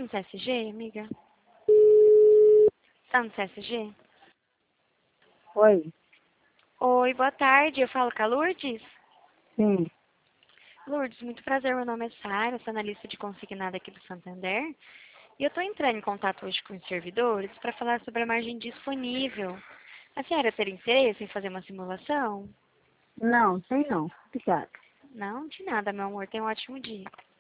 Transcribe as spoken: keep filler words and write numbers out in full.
no C S G, amiga? Tá no C S G? Oi, Oi, boa tarde. Eu falo com a Lourdes? sim. Lourdes, muito prazer. Meu nome é Sara, sou analista de consignado aqui do Santander. E eu estou entrando em contato hoje com os servidores para falar sobre a margem disponível. A senhora teria interesse em fazer uma simulação? Não, sei não. Obrigada. Não, de nada, meu amor. Tenha um ótimo dia.